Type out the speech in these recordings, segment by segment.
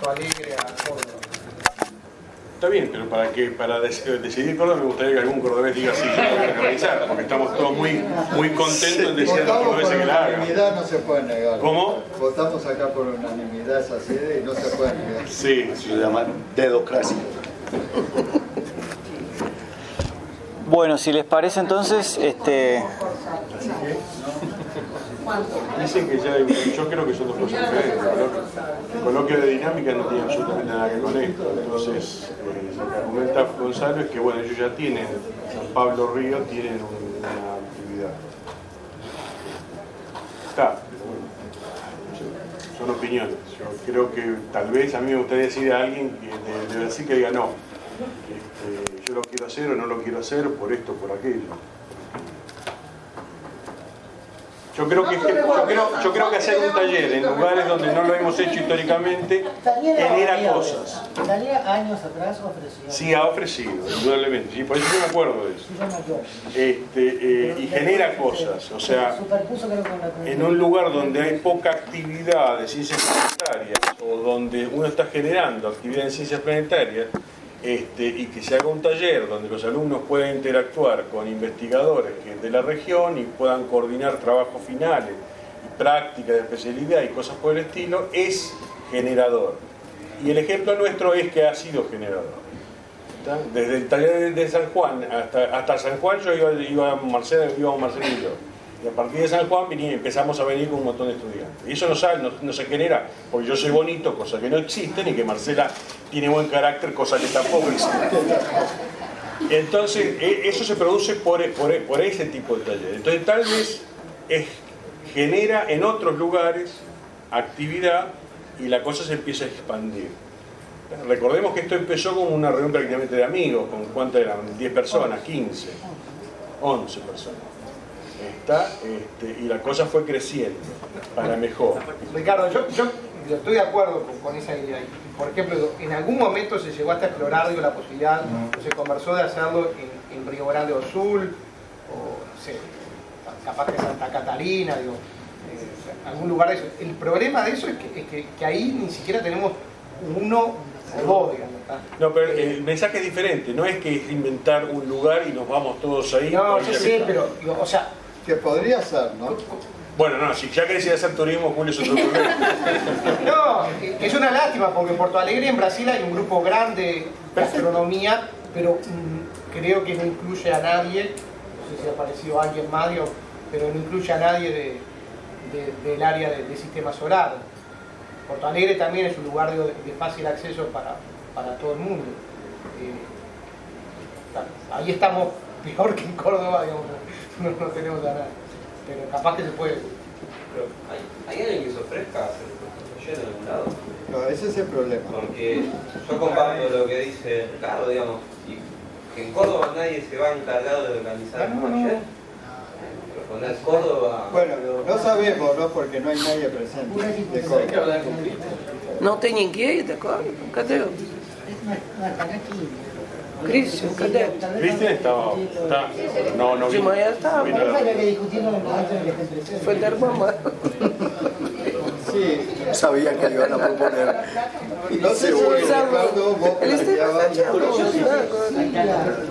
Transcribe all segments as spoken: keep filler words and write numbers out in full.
Porto Alegre a Córdoba. Está bien, pero para que para decidir Córdoba me gustaría que algún cordobés diga sí, yo lo voy a realizar, porque estamos todos muy, muy contentos en decir a los cordobeses que la hagan. Unanimidad no se puede negar. ¿Cómo? Votamos acá por unanimidad esa sede y no se puede negar. Sí, se llama dedocracia. Bueno, si les parece entonces, este... Dicen que ya, yo creo que son dos cosas diferentes. El coloquio de dinámica no tiene absolutamente nada que ver con esto. Entonces, eh, lo que argumenta Gonzalo es que, bueno, ellos ya tienen, San Pablo Río tienen un, una actividad. Está, pero bueno, son opiniones. Yo creo que tal vez a mí me gustaría decir a alguien que de, de decir que diga no. Este, yo lo quiero hacer o no lo quiero hacer por esto, por aquello. Yo creo que, yo creo, yo creo que hacer un taller en lugares donde no lo hemos hecho históricamente genera cosas. Italia años atrás ofreció. Sí, ha ofrecido, indudablemente. Sí, por eso yo me acuerdo de eso. Este, eh, y genera cosas. O sea, en un lugar donde hay poca actividad de ciencias planetarias o donde uno está generando actividad en ciencias planetarias, Este, y que se haga un taller donde los alumnos puedan interactuar con investigadores que de la región y puedan coordinar trabajos finales y prácticas de especialidad y cosas por el estilo, es generador. Y el ejemplo nuestro es que ha sido generador. ¿Está? Desde el taller de San Juan hasta, hasta San Juan yo iba, iba Marcelo, íbamos Marcelo y yo. Y a partir de San Juan venía, empezamos a venir con un montón de estudiantes. Y eso no, sale, no, no se genera porque yo soy bonito, cosa que no existe, ni que Marcela tiene buen carácter, cosa que tampoco existe. Entonces, eso se produce por, por, por ese tipo de taller. Entonces, tal vez es, genera en otros lugares actividad y la cosa se empieza a expandir. Recordemos que esto empezó como una reunión prácticamente de amigos, con cuántas eran, diez personas, quince, once personas. Está, este, y la cosa fue creciendo para mejor. Ricardo, yo, yo, yo estoy de acuerdo con, con esa idea. Por ejemplo, en algún momento se llegó hasta explorar digo, la posibilidad, o se conversó de hacerlo en, en Río Grande do Sul, o no sé, capaz que Santa Catarina, digo, eh, algún lugar de eso. El problema de eso es que, es que, que ahí ni siquiera tenemos uno o dos, digamos. No, pero el mensaje es diferente, no es que es inventar un lugar y nos vamos todos ahí. No, yo sé, pero, digo, o sea... Que podría ser, ¿no? Bueno, no, si ya querés ir a hacer turismo, Julio, es otro problema. No, es una lástima, porque en Porto Alegre, en Brasil, hay un grupo grande de astronomía, pero mmm, creo que no incluye a nadie, no sé si ha aparecido alguien más, digo, pero no incluye a nadie de, de, del área de, de sistema solar. Porto Alegre también es un lugar digo, de, de fácil acceso para, para todo el mundo. Eh, ahí estamos peor que en Córdoba, digamos. No, no tenemos a nada, pero capaz que se puede. Pero ¿hay, hay alguien que se ofrezca a hacer un taller en algún lado? No, ese es el problema. Porque yo comparto lo que dice Ricardo, digamos, y que en Córdoba nadie se va a encargar de organizar un taller. Pero poner Córdoba... Bueno, no sabemos, ¿no? Porque no hay nadie presente de Córdoba. Não tem ninguém de Córdoba? Cadê? Cristian, cadê? Cristian estaba, está, no, no De vino. manhã estava. Foi dar mamá. Sí, Sabía que le iban a proponer. no sé si Ricardo, vos Eles têm planteabas bastante alunos, né?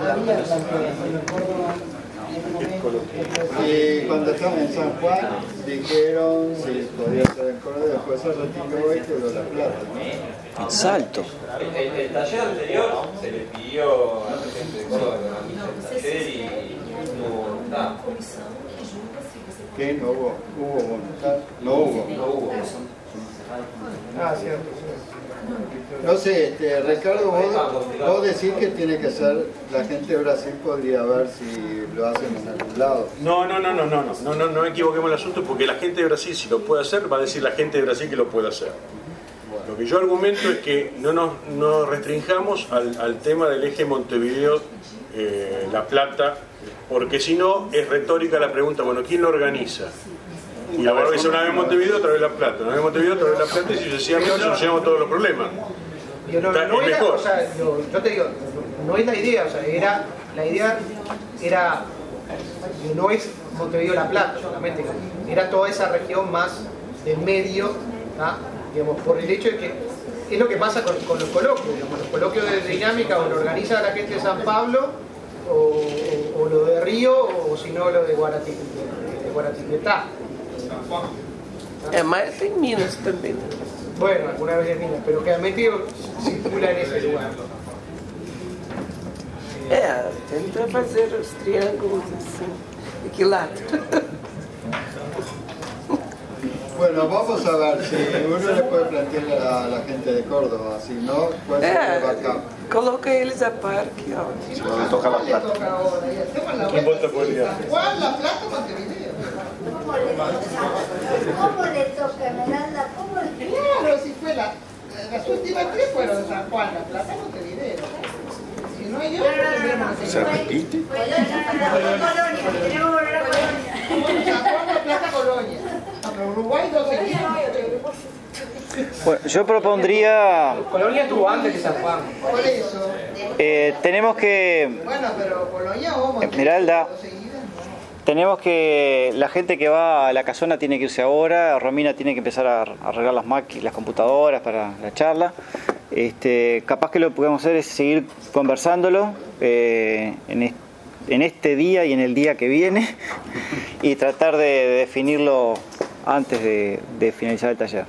y cuando estaban en San Juan dijeron si podía ser en Córdoba, después se retiró y quedó La Plata, ¿no? Salto. El, el, el taller anterior se le pidió a la gente de Córdoba que organice el taller y no hubo voluntad. ¿Qué? ¿No hubo? ¿Hubo voluntad? No hubo. No hubo. Ah, cierto, cierto. No sé, este, Ricardo, vos, vos decís que tiene que ser, la gente de Brasil podría ver si lo hacen en algún lado. No, no, no, no, no, no, no, no, no equivoquemos el asunto porque la gente de Brasil si lo puede hacer, va a decir la gente de Brasil que lo puede hacer. Lo que yo argumento es que no nos, nos restringamos al, al tema del eje Montevideo, eh, La Plata, porque si no es retórica la pregunta, bueno, ¿quién lo organiza? Y ahora va a ser una vez Montevideo, otra vez La Plata, una vez Montevideo, otra vez La Plata y sucesivamente solucionamos todos los problemas. Yo no, Está, no es era, mejor. o sea, yo, yo te digo, no, no es la idea, o sea, era, la idea era, no es Montevideo La Plata solamente, era toda esa región más del medio, ¿tá? Digamos, por el hecho de que es lo que pasa con, con los coloquios. Digamos, los coloquios de dinámica o lo organiza la gente de San Pablo, o, o, o lo de Río, o, o si no lo de Guarati, de, de Guaratiquetá. É, mas tem Minas também. Bueno, alguna vez en Minas, pero realmente circula en ese lugar. É, tenta fazer os triângulos assim, equiláteros. Bueno, vamos a ver si uno le puede plantear a la gente de Córdoba, si no, puede ser É, acá. coloca eles a par aqui, ó. Le toca la plata. ¿Quién vota por el día? Juan, La Plata, Montevideo. ¿Cómo le toca? ¿Cómo le toca, Esmeralda? ¿Cómo le toca? Claro, si fue la, las últimas tres fueron San Juan, La Plata, Montevideo. Si no hay otro, ¿Se repite? Colonia, tenemos que volver a Colonia. San Juan, La Plata, Colonia. Pero Uruguay no se quiere. Bueno, yo propondría, Colonia estuvo antes que San Juan. Por eso. eh, tenemos que, Bueno, pero Colonia vamos. Esmeralda, tenemos que, la gente que va a la casona tiene que irse ahora, Romina tiene que empezar a arreglar las máquinas, las computadoras para la charla. Este, capaz que lo que podemos hacer es seguir conversándolo eh, en, est en este día y en el día que viene y tratar de, de definirlo antes de, de finalizar el taller.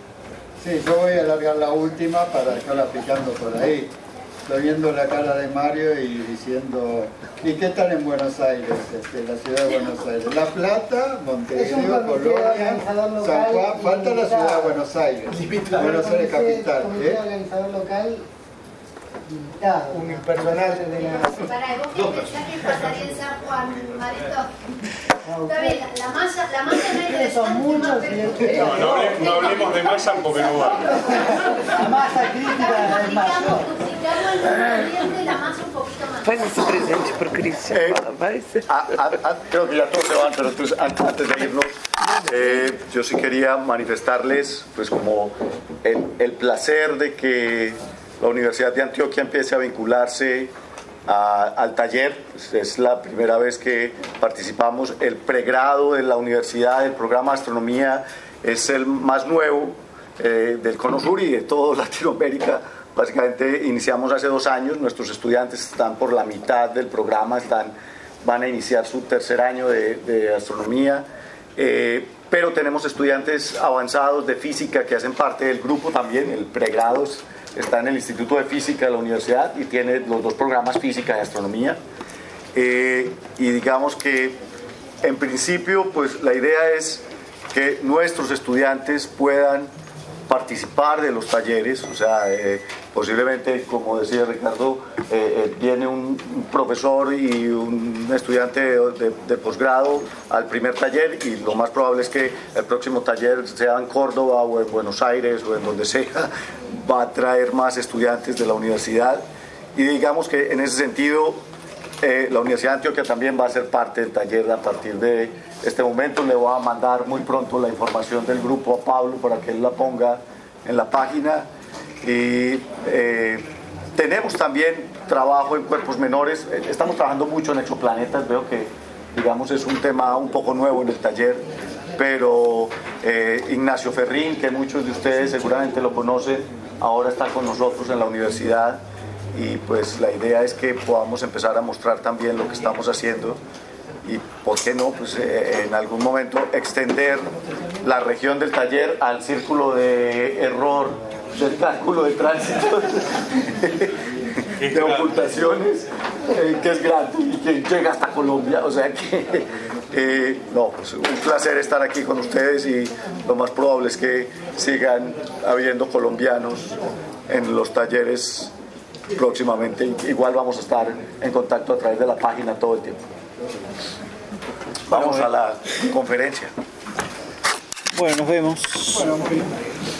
Sí, yo voy a alargar la última para dejarla picando por ahí. Estoy viendo la cara de Mario y diciendo, ¿y qué tal en Buenos Aires, este, la ciudad de Buenos Aires? La Plata, Montevideo, Colonia, San Juan, falta la ciudad de Buenos Aires, Buenos Aires capital. Comité ¿eh? organizador local limitado. Un personal de la... Para vos que pensás que pasaría en San Juan, Marito. Está bien, la, la masa, la masa no es interesante. Son muchos pero- No, no, hable- no hablemos de masa porque no vale. La masa crítica es mayor. Duplicamos el nutriente de la masa un poquito más. Faz esse presente pro Cristian. Eh, Fala, vai ser. A- a- a- creo que ya todos se van, pero entonces, an- antes de irnos, eh, yo sí quería manifestarles pues como el, el placer de que la Universidad de Antioquia empiece a vincularse a- al taller. Pues, es la primera vez que participamos. El pregrado de la universidad, el programa de astronomía, es el más nuevo eh, del Cono Sur y de toda Latinoamérica. Básicamente iniciamos hace dos años, nuestros estudiantes están por la mitad del programa, están, van a iniciar su tercer año de, de astronomía, eh, pero tenemos estudiantes avanzados de física que hacen parte del grupo también. El pregrado es- está en el Instituto de Física de la universidad y tiene los dos programas, física y astronomía. Eh, y digamos que en principio pues la idea es que nuestros estudiantes puedan participar de los talleres, o sea, eh, posiblemente, como decía Ricardo, eh, eh, viene un, un profesor y un estudiante de, de- de posgrado al primer taller y lo más probable es que el próximo taller sea en Córdoba o en Buenos Aires o en donde sea, va a traer más estudiantes de la universidad y digamos que en ese sentido eh, la Universidad de Antioquia también va a ser parte del taller a partir de este momento. Le voy a mandar muy pronto la información del grupo a Pablo para que él la ponga en la página. Y eh, tenemos también trabajo en cuerpos menores. Eh, Estamos trabajando mucho en exoplanetas. Veo que, digamos, es un tema un poco nuevo en el taller. Pero eh, Ignacio Ferrín, que muchos de ustedes seguramente lo conocen, ahora está con nosotros en la universidad. Y pues la idea es que podamos empezar a mostrar también lo que estamos haciendo y por qué no, pues eh, en algún momento extender la región del taller al círculo de error del cálculo de tránsito de ocultaciones, eh, que es grande y que llega hasta Colombia, o sea que eh, no, pues un placer estar aquí con ustedes y lo más probable es que sigan habiendo colombianos en los talleres próximamente. Igual vamos a estar en contacto a través de la página todo el tiempo. Vamos a la conferencia. Bueno, nos vemos.